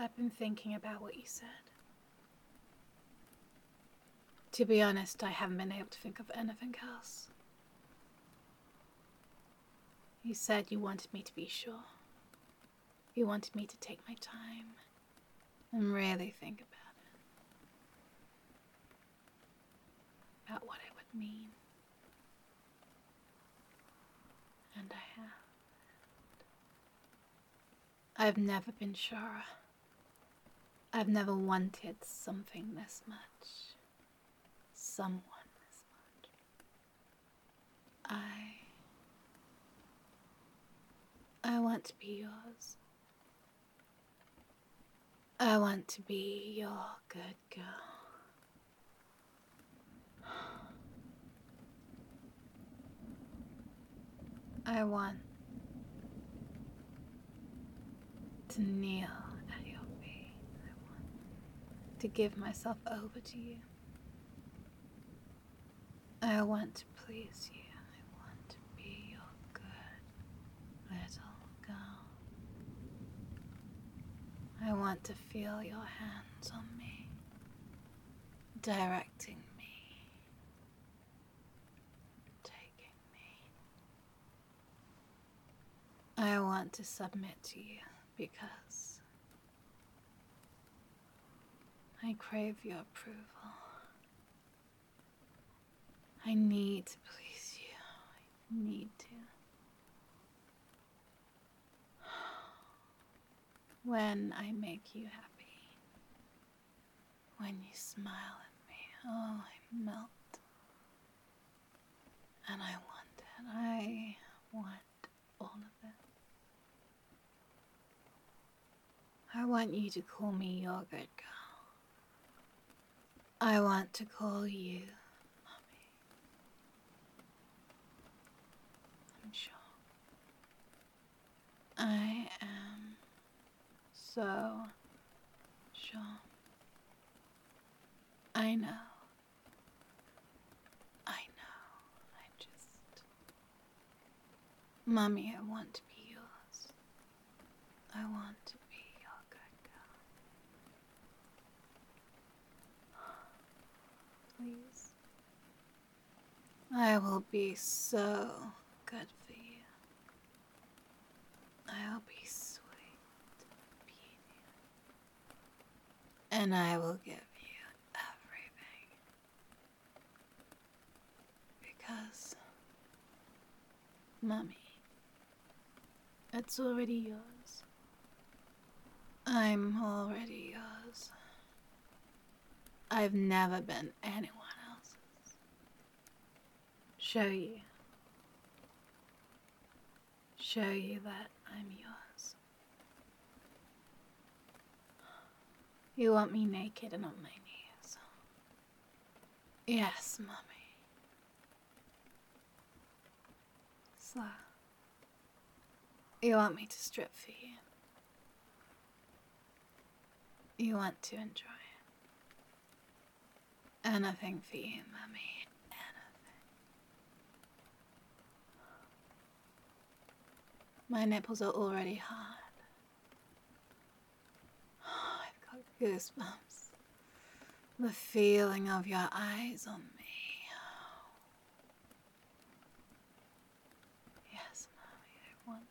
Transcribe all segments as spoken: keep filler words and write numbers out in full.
I've been thinking about what you said. To be honest, I haven't been able to think of anything else. You said you wanted me to be sure. You wanted me to take my time and really think about it. About what it would mean. And I have. I've never been surer. I've never wanted something this much. Someone this much. I... I want to be yours. I want to be your good girl. I want to kneel at your feet. I want to give myself over to you. I want to please you. I want to be your good little girl. I want to feel your hands on me, directing me, taking me. I want to submit to you because I crave your approval. I need to please you. I need to. When I make you happy, when you smile at me, oh, I melt. And I want it. I want all of it. I want you to call me your good girl. I want to call you Mommy. I'm sure. I am so sure. I know. I know. I just... Mommy, I want to be yours. I want to be your good girl. Please. I will be so good for you. I'll be sweet, obedient, and I will give you everything. Because, Mommy, it's already yours. I'm already yours. I've never been anyone else's. Show you. Show you that I'm yours. You want me naked and on my knees? Yes, Mommy. So, you want me to strip for you? You want to enjoy it? Anything for you, Mommy. Anything. My nipples are already hard. Oh, I've got goosebumps. The feeling of your eyes on me. Yes, Mommy, I want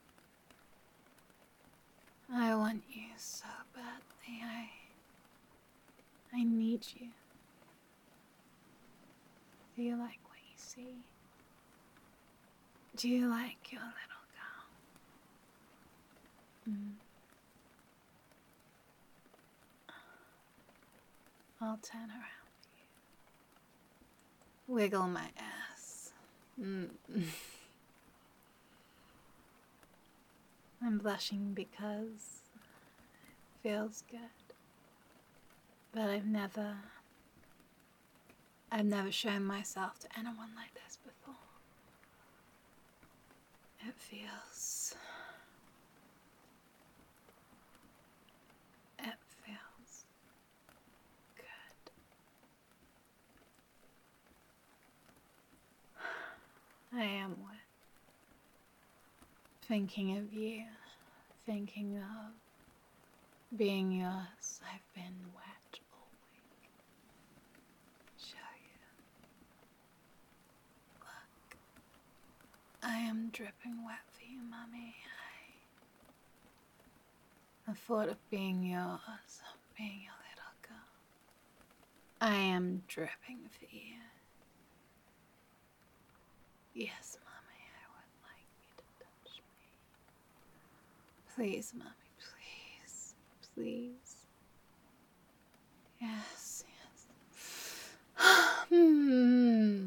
it. I want you so badly. I... I need you. Do you like what you see? Do you like your little girl? Mm. I'll turn around for you. Wiggle my ass. Mm. I'm blushing because it feels good. But I've never... I've never shown myself to anyone like this before. It feels... It feels good. I am wet. Thinking of you. Thinking of Being yours, I've been wet all week. Show you. Look. I am dripping wet for you, Mummy. I... The thought of being yours, being your little girl. I am dripping for you. Yes, Mummy, I would like you to touch me. Please, Mummy, please. Please. Yes, yes. Hmm.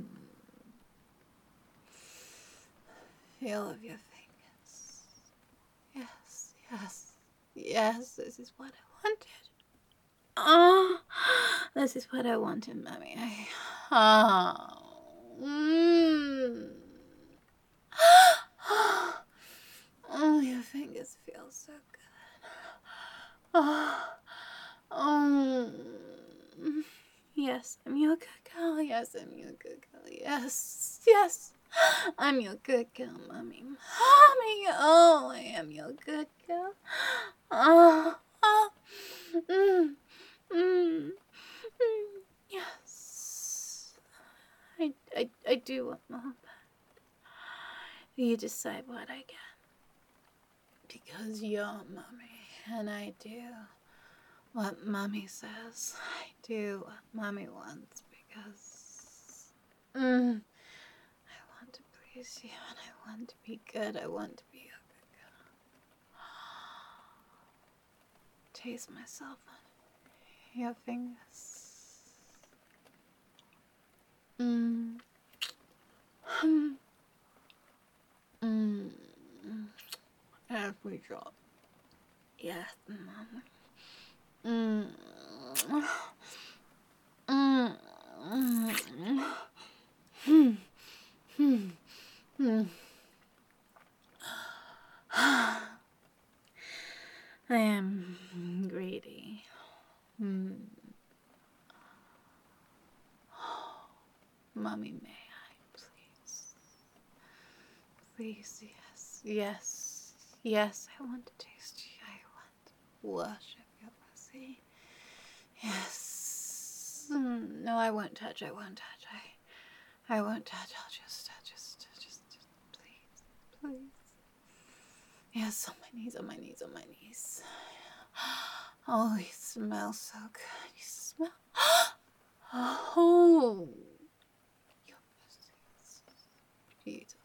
Feel of your fingers. Yes, yes, yes, this is what I wanted. Oh, this is what I wanted, Mummy. I, oh, mm. Oh, your fingers feel so good. Oh, oh, yes, I'm your good girl. Yes, I'm your good girl. Yes, yes, I'm your good girl, Mommy. Mommy, oh, I am your good girl. Oh, oh, mm, mm, mm, yes. I, I, I do want more, but you decide what I get. Because you're Mommy, and I do what Mommy says. I do what Mommy wants because mm, I want to please you, and I want to be good. I want to be a good girl. Taste myself on your fingers. Mmm. Hmm. Mmm. Every drop. Yes, Mama. Mmm. Mmm. Hmm. Hmm. Hmm. I am greedy. Hmm. Mommy, may I, please? Please, yes. Yes. Yes, I want to taste you. I want to worship your pussy. Yes. Mm, no, I won't touch. I won't touch. I, I won't touch. I'll just, I'll just, I'll just, just, please, please. Yes, on my knees, on my knees, on my knees. Oh, you smell so good. You smell. Oh, your pussy is beautiful.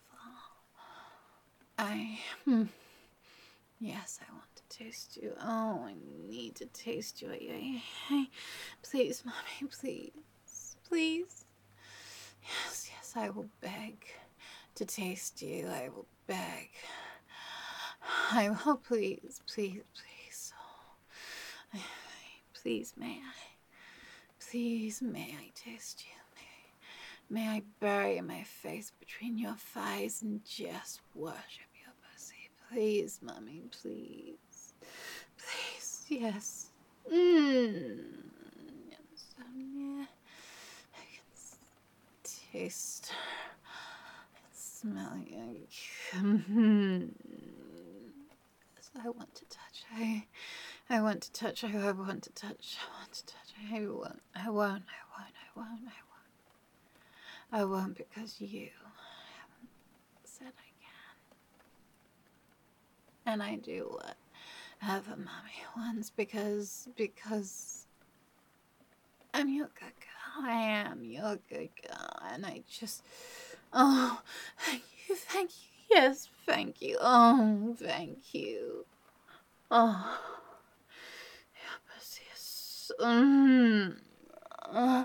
I, hmm. Yes, I want to taste you. Oh, I need to taste you. I, I, I, please, Mommy, please, please. Yes, yes, I will beg to taste you. I will beg. I will, please, please, please. Oh, I, I, please, may I? Please, may I taste you? May, may I bury my face between your thighs and just worship your pussy? Please, Mommy, please. Please, yes. Mmm. Yes, um, yeah. I can taste and smell you. Yes, I want to touch. I, I want to touch. I, I want to touch. I want to touch. I won't. I won't. I won't. I won't. I won't. I won't because you haven't said I can. And I do whatever Mommy wants because, because I'm your good girl. I am your good girl. And I just, oh, thank you, thank you. Yes, thank you. Oh, thank you. Oh, your pussy is, mm, uh,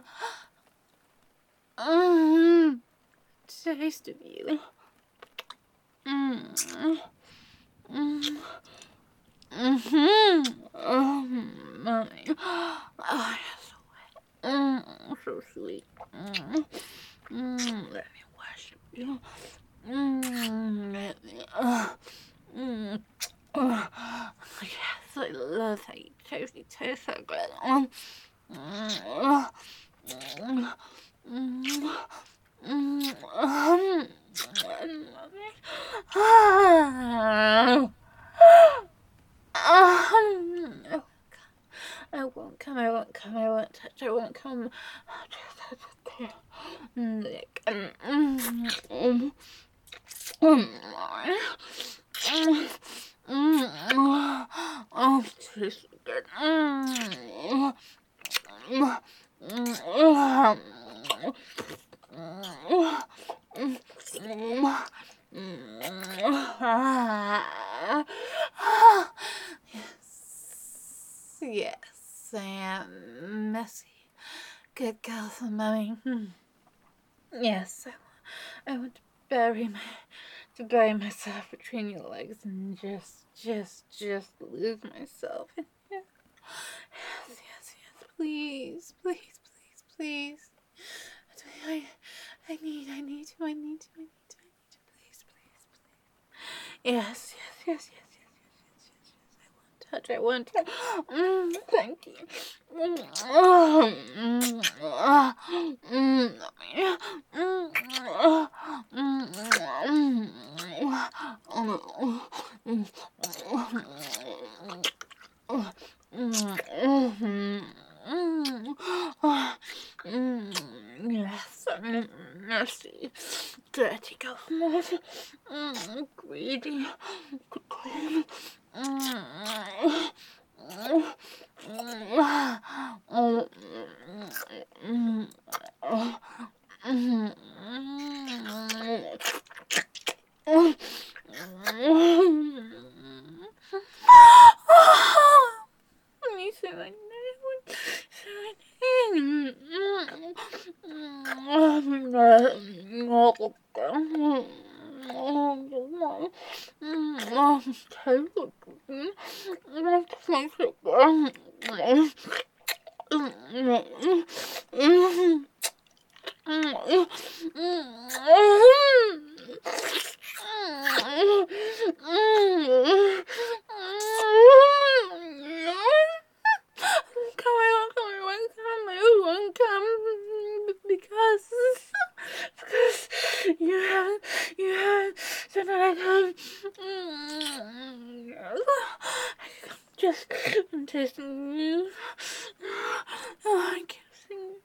mm, taste of you. Mm, mm, mm-hmm. Oh, Mommy. Oh, you're so wet. Mm, so sweet. Mm, mm, let me worship you. Mm, let me, uh, mm, uh, yes, I love how you taste. You taste so good. Um, mm, uh, mm, mm, mm, um, um, um, I won't come, I won't come, I won't touch, I won't come. Lick. Oh, tastes good. Yes, yes, I am messy. Good girl for mommy. Yes, I, I want to bury my, to bury myself between your legs and just, just, just lose myself in here. Yes, yes, yes. Please, please, please, please. I, I need, I need to, I need to, I need to, I need to. Please, please, please. Yes, yes, yes, yes, yes, yes, yes, yes, yes. I won't touch, I won't touch. Mm, thank you. Mm, mm, mm, mm, yes, I'm nasty, dirty government, mm, greedy, clean. Let me say my name. Because, because you haven't, you haven't said that I can. Just I'm tasting you. I'm kissing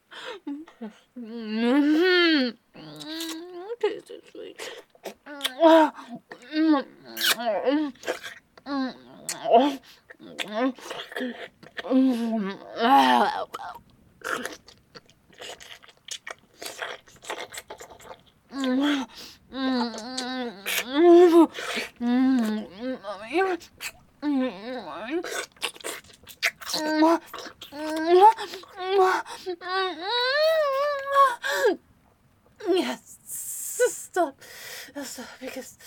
you. Taste it sweet. Yes, stop, stop, because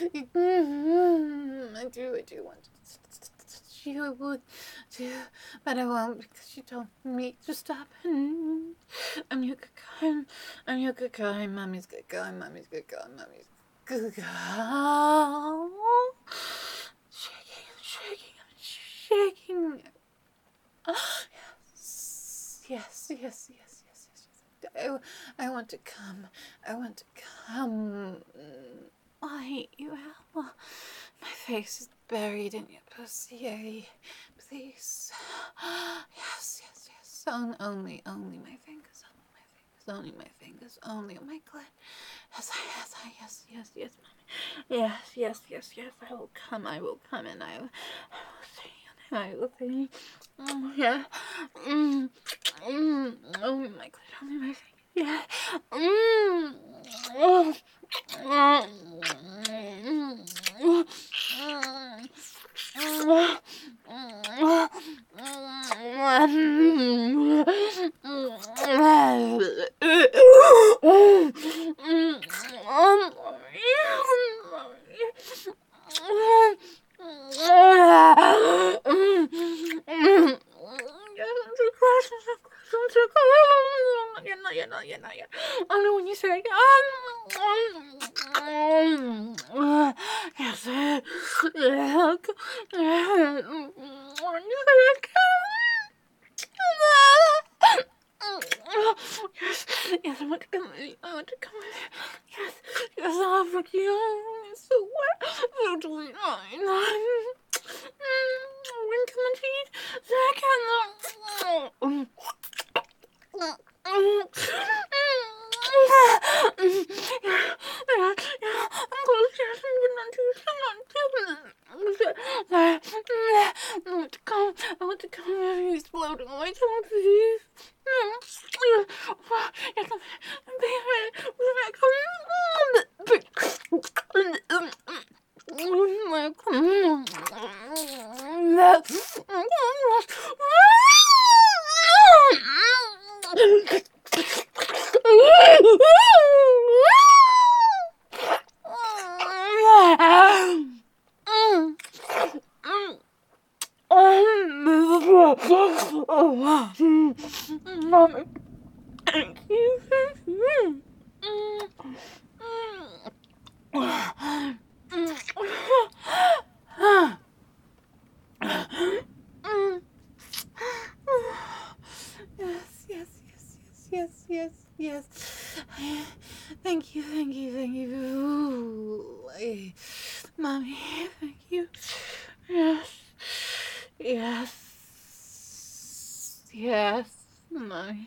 mm, I do, I do want to touch you, I would do, but I won't because you told me to stop. And I'm your good girl, I'm your good girl, I'm mommy's good girl, I'm mommy's good girl, I'm mommy's good girl. Shaking, I'm shaking, I'm shaking. Yes, yes, yes, yes, yes, yes, yes. I, I want to come. I want to come. I hate you, Al. My face is buried in your pussy. Please. Yes, yes, yes. On, only, only my fingers. Only my fingers. Only my fingers. Only my clit. Yes, yes, yes, yes, yes, mommy. Yes, yes, yes, yes. I will come. I will come, and I will, I will see. I will see. Oh, yeah. Mm. Mm. Only my clit. Only my fingers. Yeah. Mm. Oh. Oh. Not yet, not yet, not yet. Only when you say, um, yes, yeah, when you say, yes, yes, I want to come with you. I want to come with you. Yes, yes, I'll fuck you. It's so wet. So delicious. When come and eat? Second. I'm close to sleeping on Tuesday. I want to come. I want to come. You're exploding on my tongue, please. Mommy, thank you. Yes, yes, yes, yes, yes, yes, yes. Thank you, thank you, thank you. Ooh, eh, Mommy, thank you. Yes, yes, yes, Mommy.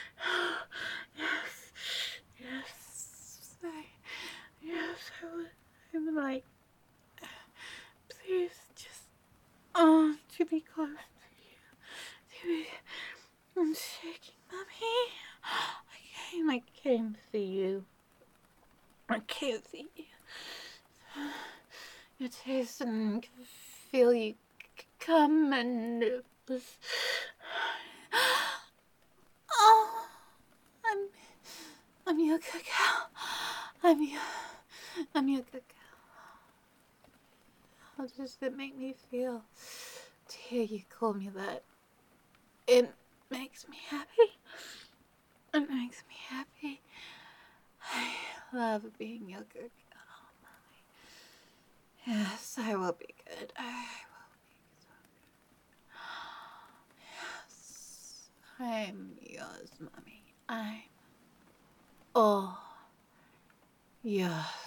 Yes, yes, I, yes, I would, I would like, please, just, oh, to be close to you, to be, I'm shaking, Mommy. I came, I came to see you. I can't see you. Your taste and feel you come and it was, oh, I'm, I'm your cacao. I'm your, I'm your cacao. How does it make me feel to hear you call me that? It makes me happy. It makes me happy. I love being your cacao, Mommy. Yes, I will be good. I will be so good. Yes, I'm yours, Mommy. I'm all yours.